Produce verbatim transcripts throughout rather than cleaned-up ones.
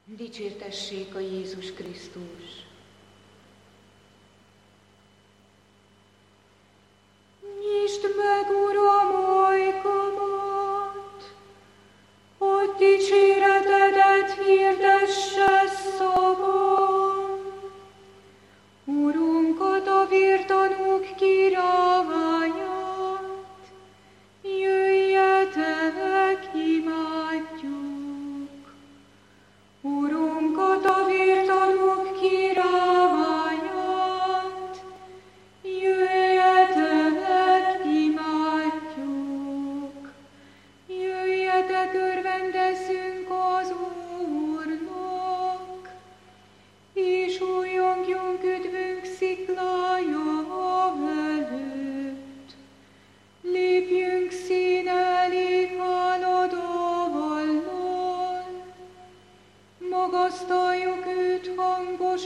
Dicsértessék a Jézus Krisztus! Nyisd meg, Uram, ajkamat, hogy dicséretedet hirdesse szavam. Urunkat, a vértanúk királyát, jöjjetek, imádjuk. Urunkat, a vértanúk királyát, jöjjetek, imádjuk. Jöjjetek, örvendezzünk az Úrnak, és újjongjunk üdvünk sziklája előtt. Lépjünk szín elé háladóvallal, magasztaljuk őt hangos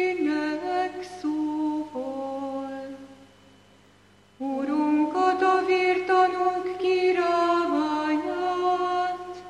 énekszóval. Urunkat, a vértanúk királyát,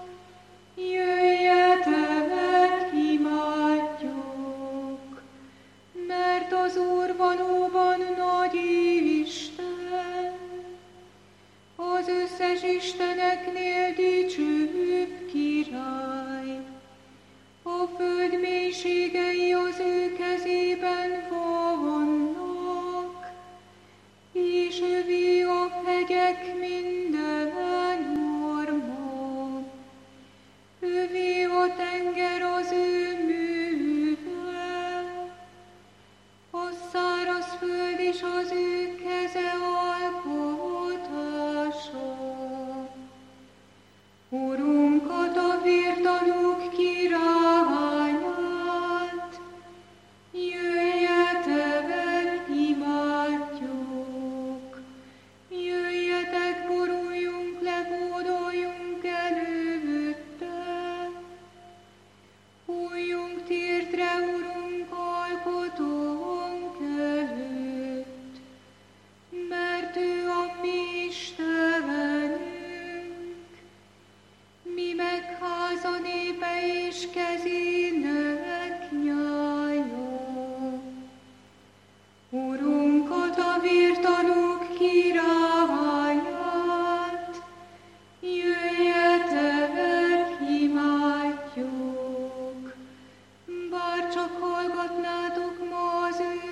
jöjjetek, imádjuk. Mert az Úr valóban nagy Isten, az összes isteneknél dicsőbb király. A föld mélységei az ő kezében vannak, és övé a hegyek minden orma. Övé a tenger az ő műve, a száraz föld és az ő keze alkotása. Urunkat, a vértanúk királyát, jöjjetek, imádjuk. Jöjjetek, boruljunk le, hódoljunk előtte. Hulljunk térdre, Urunk, alkotónk előtt, mert ő a mi Istenünk. Mi meg háza népe és kezének nyája. Urunkat, a vértanúk királyát, jöjjetek, imádjuk. Bárcsak hallgatnátok ma az ő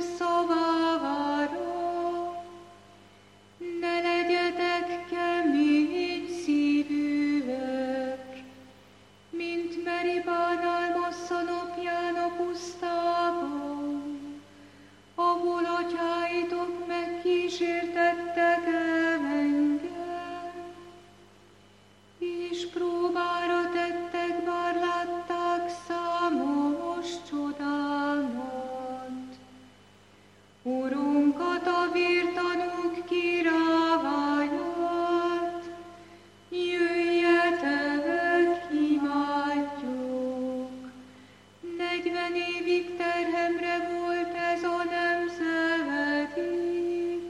szavára, ne legyetek kemény szívűek, mint Meribánál Massza napján a pusztában, ahol atyáitok megkísértettek engem, és próbára tettek, bár látták számos csodámat. Urunkat, a vértanúk királyát, jöjjetek, imádjuk. Negyven évig terhemre volt ez a nemzedék.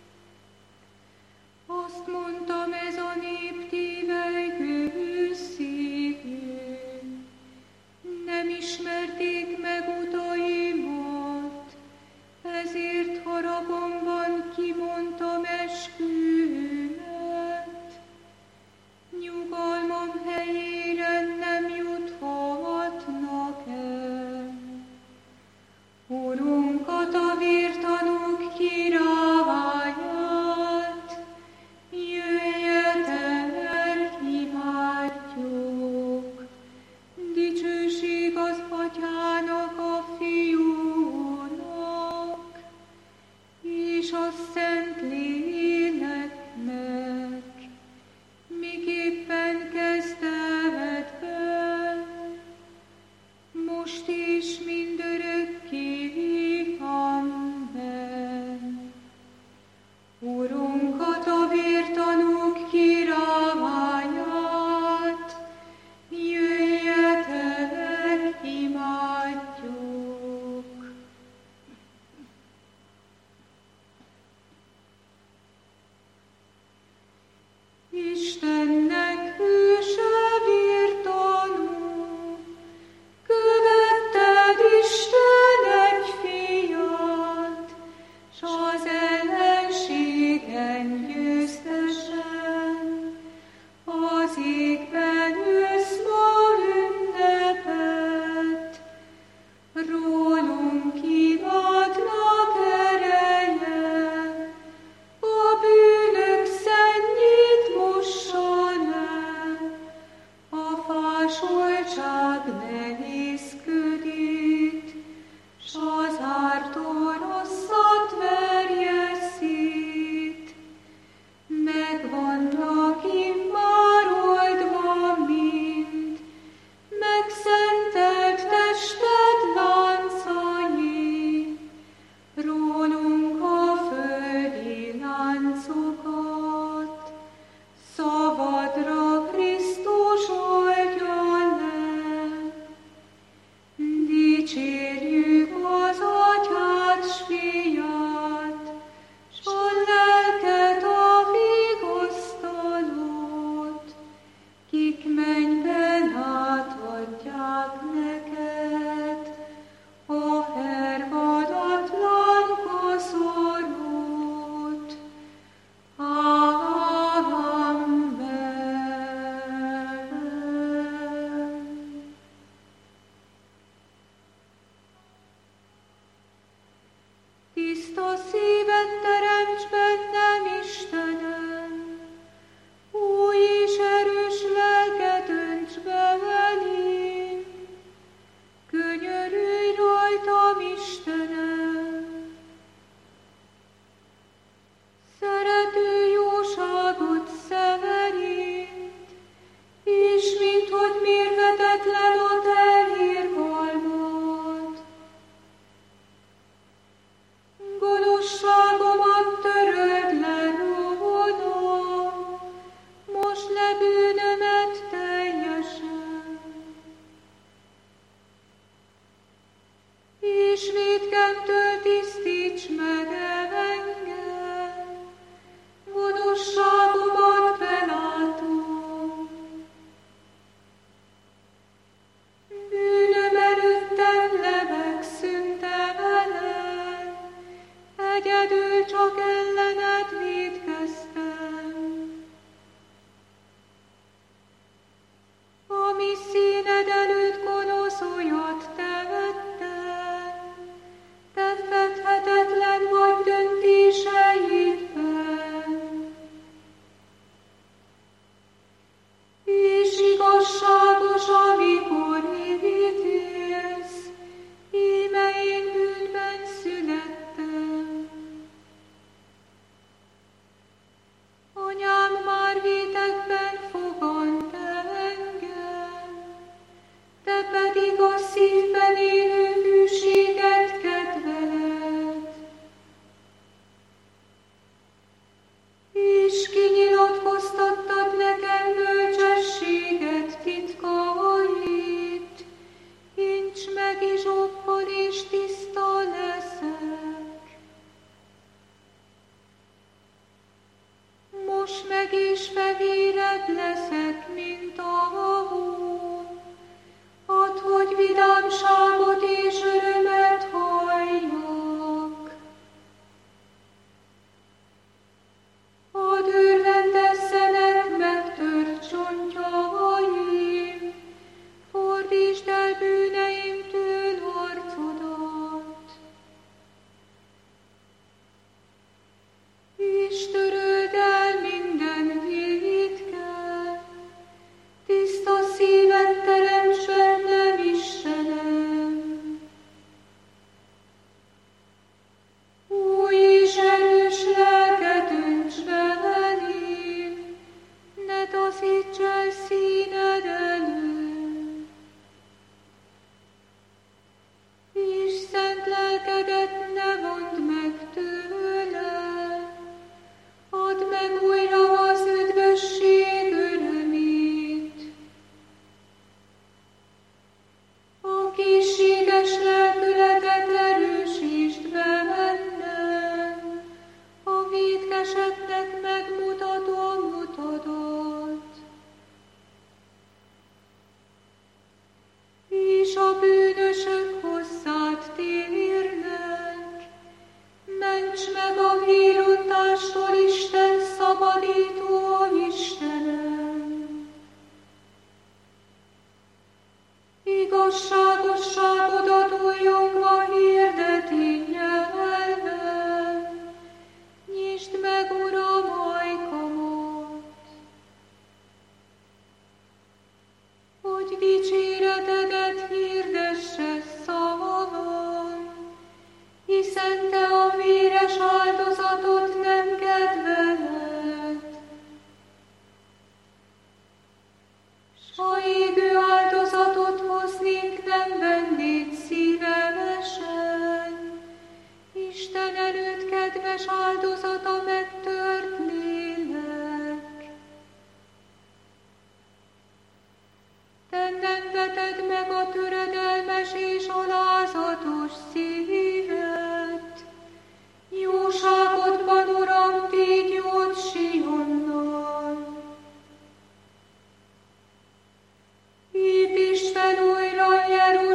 Azt mondtam, ez a nép tévelygő szívű. Nem ismerték meg utaimat, ezért haragomban kimondtam eskümet. Nyugalmam helyére nem juthatnak el. Urunkat, a vértanúk királyát, jöjjetek, imádjuk. Dicsőség az Atyának, a Fiúnak, és a Szentléleknek, miképpen kezdetben, most és mindörökké. Amen. Urunkat, a vértanúk királyát, jöjjetek, imádjuk. Istennek hőse vértanú, köve nehézködít, s az ártó rosszat verje szét. Meg vannak immár oldva mind, megszentelt tested láncai, rólunk a földi láncokat, szabadra Krisztus oldja le. Dicsérjük az Atyát s Fiát, s a Lelket a vigasztalót, kik mennyben átadják neked a hervadatlan koszorút. Amen. Tiszta szívet teremts bennem, Istenem, új és erős lelket önts be velém. Könyörülj rajtam, Istenem, szerető jóságot szeverint, és mint hogy mérhetetlen a terhérgalmad. Gonoszságomat töröld le rólam, most le bűnömet teljesen. És vétkemtől tisztíts meg engem, gonoszságomat belátom. Bűnöm előttem lebeg szüntelen, egyedül csak ellened vétkeztem. Ami színed előtt gonosz olyat tevettem, te fedhetetlen vagy döntéseidben. És igazságos, amikor ítélsz, íme én bűnben születtem. Anyám már vétekben fogant engem, te pedig a szívben élő hűséget kedveled. És kinyilatkoztattad nekem bölcsességet titkait, kincs meg izsoppal és tiszta leszek. Most meg is fehéred leszek, mint a hó, add, hogy vidámságot és örömet halljak. Add, örvendezzenek megtört csontjaim, fordítsd el bűneimtől arcodat. És töröld el minden vétket, tiszta szívet teremts bennem, Istenem. Új és erős lelket önts be velém, ne taszíts el színed elől. És szent lelkedet ne vondd meg tőle, add meg újra az üdvösség örömét. A készséges lelkületet erősítsd be bennem, a vétkeseknek megmutatom utadat. És a bűnösök hozzád térnek, ments meg a vérontástól, Isten szabadító Istenem. Igazságosságodat újjongva hirdeti nyelven, nyisd meg, Uram, ajkamat, hogy dicséretedet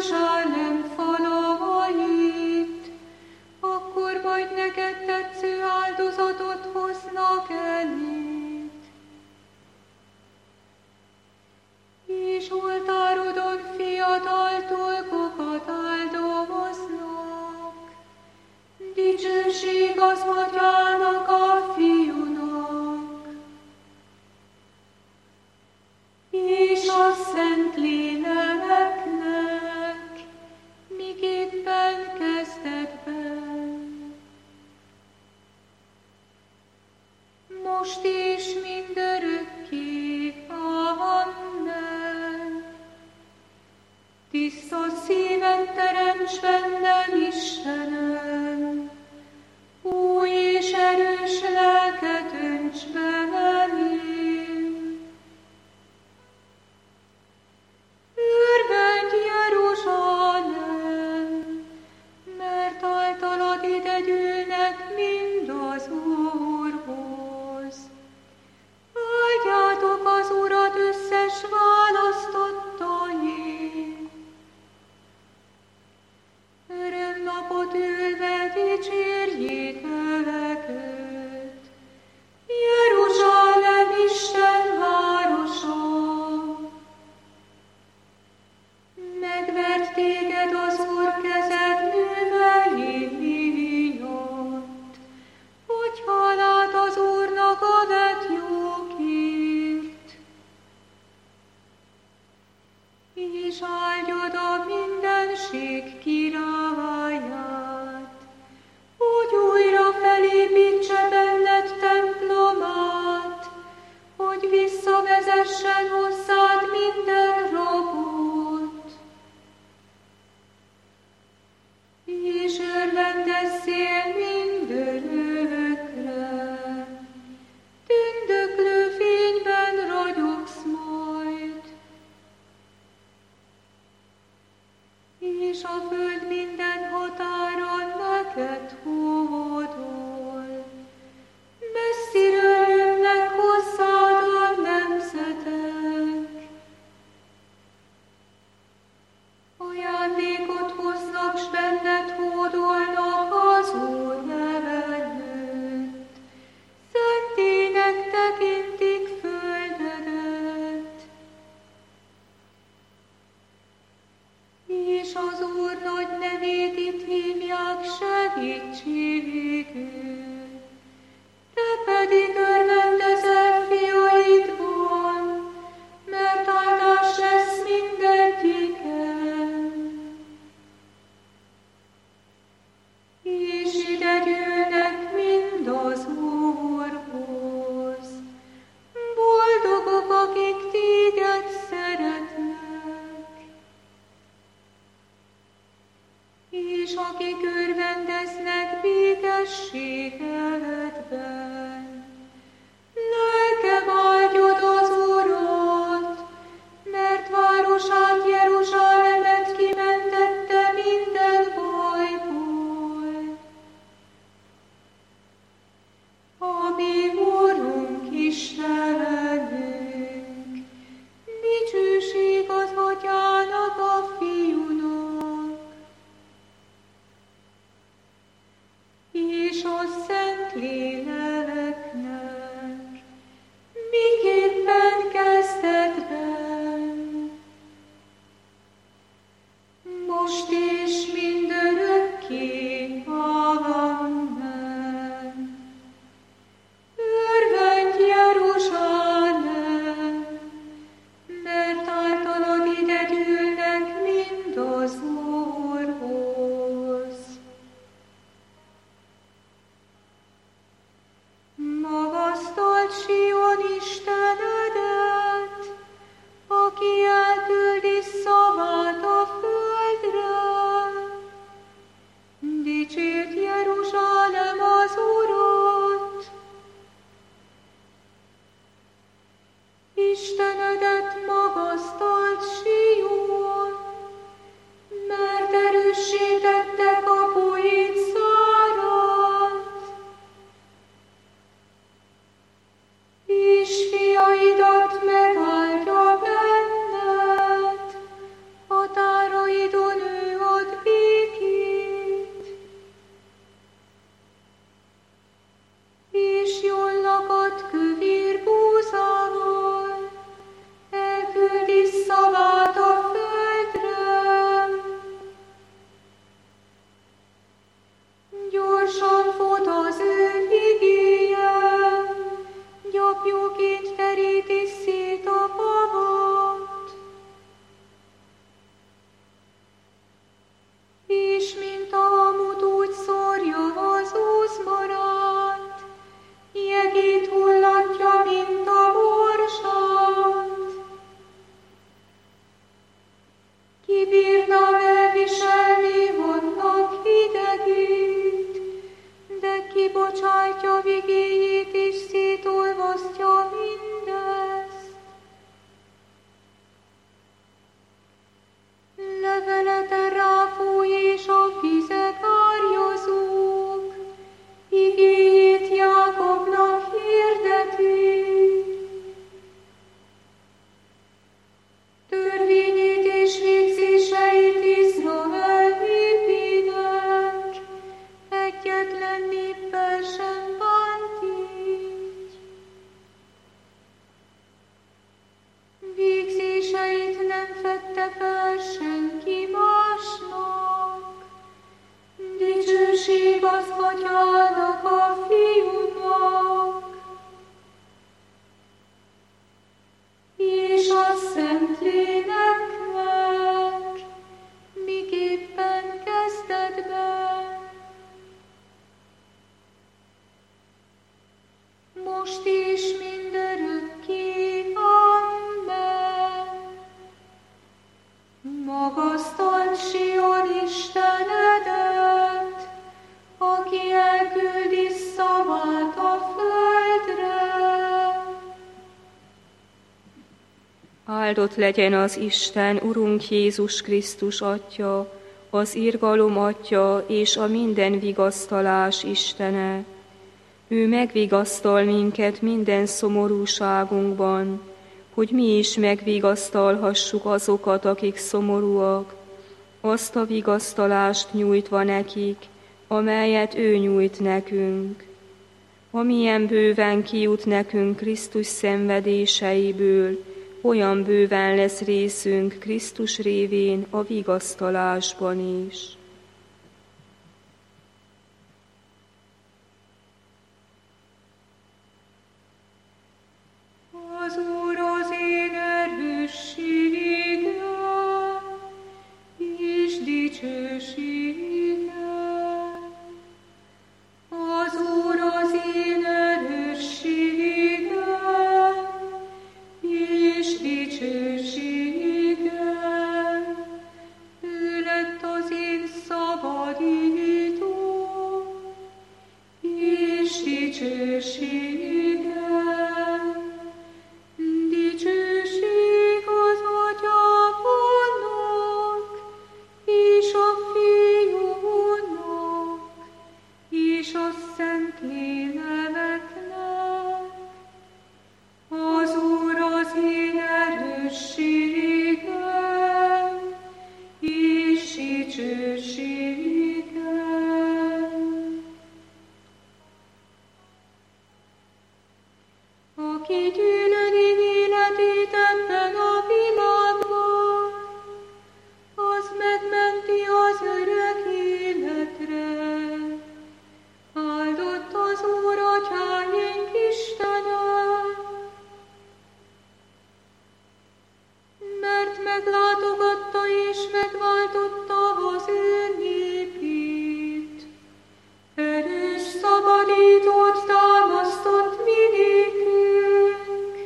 Jeruzsálem falait, akkor majd neked tetsző áldozatot hoznak eléd. És oltárodon fiatal tolkokat áldoznak, dicsőség az Atyának, a Fiúnak, és a Szentléleknek, miképpen kezdetben, most is mindörökké. Amen. Tiszta szívet teremts bennem, Istenem, új és erős lelket önts belém. Örvendj, Jeruzsálem, mert általad ide gyűlnek mind az Úrhoz. Áldjátok az Urat, összes választottai, örömnapot ülve dicsérjétek őt. Jeruzsálem, Isten városa, megvert téged az Úr kezed művei miatt, hogy hálát az Úrnak a vett jókért, és áldjad a mindenség királyát, hogy újra felépítse benned templomát, hogy visszavezessen hozzád minden rabot, és örvendezzél mindörökre, tündöklő fényben ragyogsz majd, és a föld minden határon neked hódol. Messziről jönnek hozzád a nemzetek, ajándékot hoznak, s benned hódolnak az Úr neve előtt. Szentének tekintik földedet, és az Úr nagy nevét itt hívják segítségül. Te pedig örvendezel fiaidban, mert áldás lesz mindegyiken. És ide gyűlnek mind az Úrhoz, boldogok, akik téged szeretnek, és akik örvendeznek békességedben. Lelkem, áldjad az Urat, mert városát, Jeruzsálemet kimentette minden bajból. A mi Úrunk, Istenünk, dicsőség az Atyának, a Fiúnak, és a Szentléleknek, miképpen kezdetben, most és mindörökké. Amen. Örvendj, Jeruzsálem, mert általad ide gyűlnek mind az Úrhoz. Magasztald Sion Istenedet, aki elküldi szavát a földre. most is mindörökké. Amen. Magasztald Sion Istenedet, aki elküldi szavát a földre. Áldott legyen az Isten, Urunk Jézus Krisztus Atya, az irgalom Atya és a minden vigasztalás Istene. Ő megvigasztal minket minden szomorúságunkban, hogy mi is megvigasztalhassuk azokat, akik szomorúak, azt a vigasztalást nyújtva nekik, amelyet ő nyújt nekünk. Amilyen bőven kijut nekünk Krisztus szenvedéseiből, olyan bőven lesz részünk Krisztus révén a vigasztalásban is. Az Úr az én erősségem és dicsőségem. Az Úr az én erősségem és dicsőségem. Ő lett az én szabadítóm és dicsőségem. Dicsőség az Atyának és a Fiúnak és a Szentléleknek. Az Úr az én erősségem és dicsőségem. Aki gyűlöli életét ebben a világban, az megmenti az örök életre. Áldott az Úr Atyáink Istene, mert meglátogatta és megváltotta az ő népét. Erős szabadítót támasztott mi nékünk.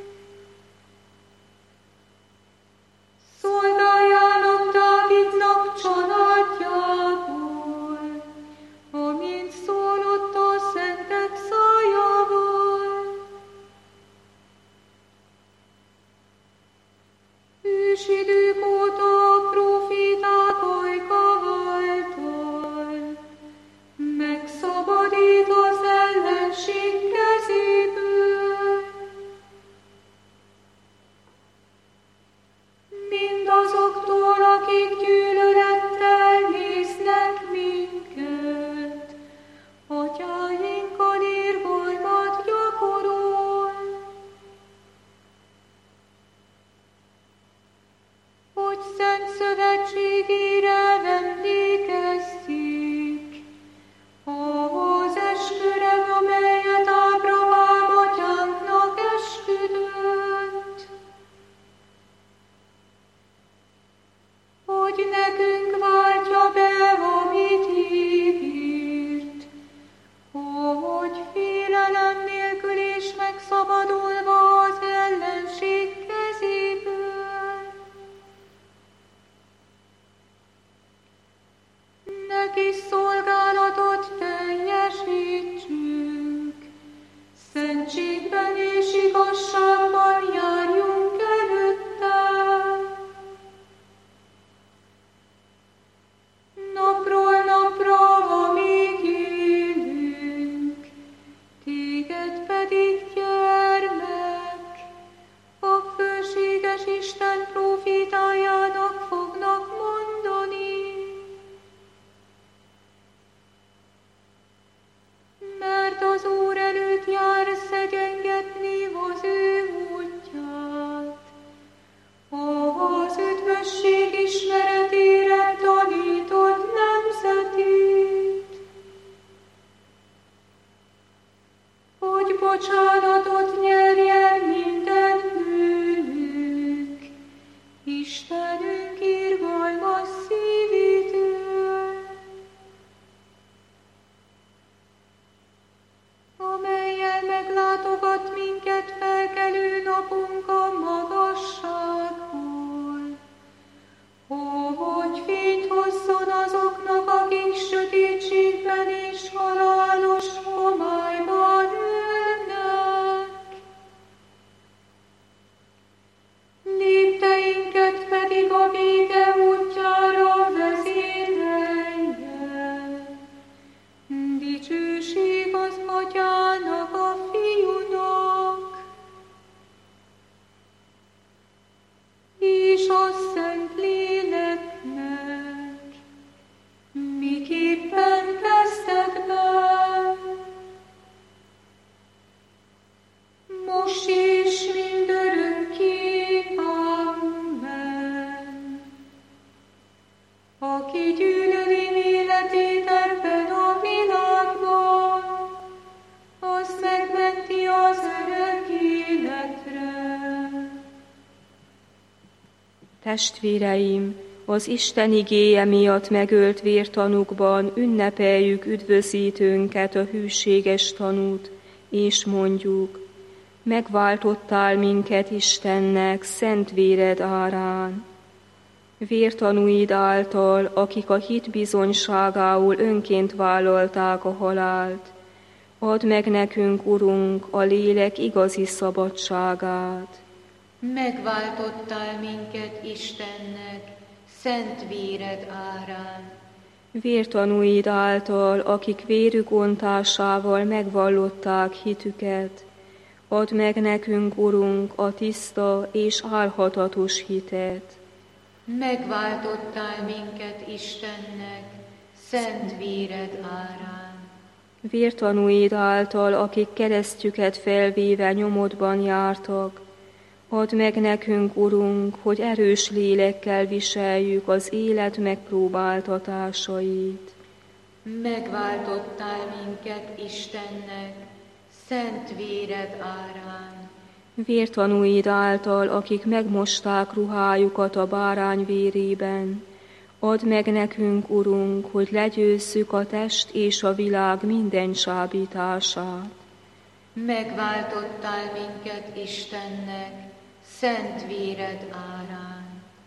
Szolgáljának Dávidnak családjából, amint szólott a szentek szájával. Ősidők óta a proféták ajka által megszabadít az ellenség kezéből. Mindazoktól, akik gyűlölettel néznek minket, atyáinkkal irgalmat gyakorol. Hogy szent szövetségére emlékezzék, ahhoz esküre, amelyet Ábrahám atyánknak esküdött, hogy nekünk váltja be, amit ígért, hogy félelem nélkül és megszabadulva az ellenség kezéből. Neki szolgálatot teljesítsünk, szentségben és igazságban járjunk előtte. Napról napra, amíg élünk, téged pedig, gyermek, a fölséges Isten profétájának fognak mondani. Mert az Úr előtt jár szegyengetni az ő Testvéreim, az Isten igéje miatt megölt vértanúkban ünnepeljük üdvözítőnket, a hűséges tanút, és mondjuk: megváltottál minket Istennek szent véred árán. Vértanúid által, akik a hit bizonyságául önként vállalták a halált, add meg nekünk, Urunk, a lélek igazi szabadságát. Megváltottál minket Istennek szent véred árán. Vértanúid által, akik vérük ontásával megvallották hitüket, add meg nekünk, Urunk, a tiszta és álhatatos hitet. Megváltottál minket Istennek szent véred árán. Vértanúid által, akik keresztjüket felvéve nyomodban jártak, add meg nekünk, Urunk, hogy erős lélekkel viseljük az élet megpróbáltatásait. Megváltottál minket Istennek szent véred árán. Vértanúid által, akik megmosták ruhájukat a bárány vérében, add meg nekünk, Urunk, hogy legyőzzük a test és a világ minden csábítását. Megváltottál minket Istennek szent véred árán.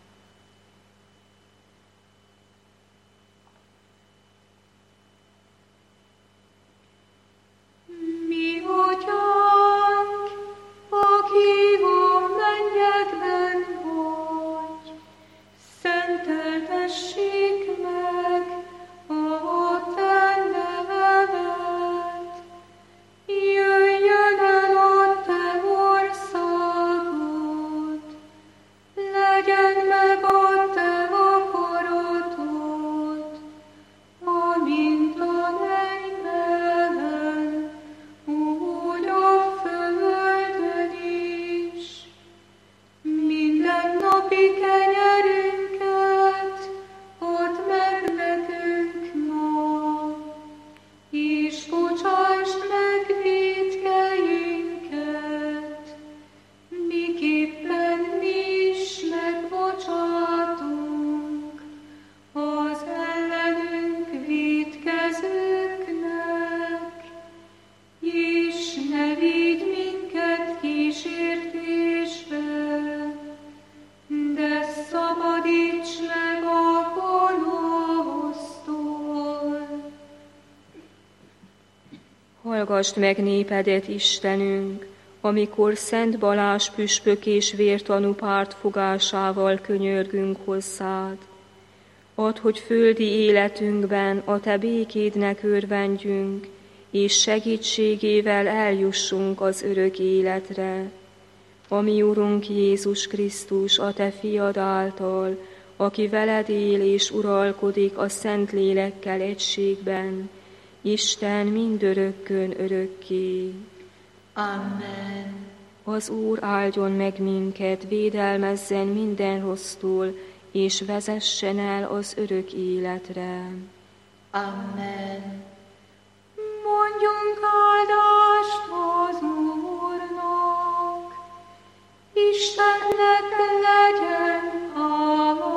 Mi Atyánk, aki a mennyekben vagy, szenteltessék meg a te neved. Jöjjön el a te országod, legyen meg a te akaratod, amint a mennyben, úgy a földön is. Mindennapi kenyerünket add meg nekünk ma, és bocsásd meg vétkeinket, miképpen mi is megbocsátunk az ellenünk vétkezőknek, és ne vigy minket kísértésbe, de szabadíts meg a gonosztól. Hallgasd meg népedet, Istenünk, amikor Szent Balázs püspök és vértanú pártfogásával könyörgünk hozzád. Add, hogy földi életünkben a te békédnek örvendjünk, és segítségével eljussunk az örök életre. Ami Urunk Jézus Krisztus, a te fiad által, aki veled él és uralkodik a Szent Lélekkel egységben, Isten mindörökkön örökké. Amen. Az Úr áldjon meg minket, védelmezzen minden rossztól, és vezessen el az örök életre. Amen. Mondjunk áldást az Úrnak, Istennek legyen hála.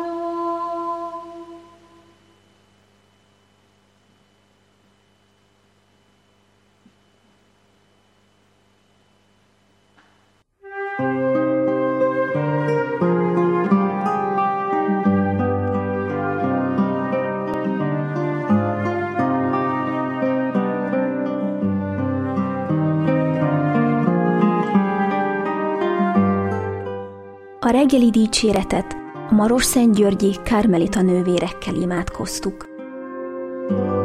A reggeli dicséretet a Marosszentgyörgyi Kármelita nővérekkel imádkoztuk.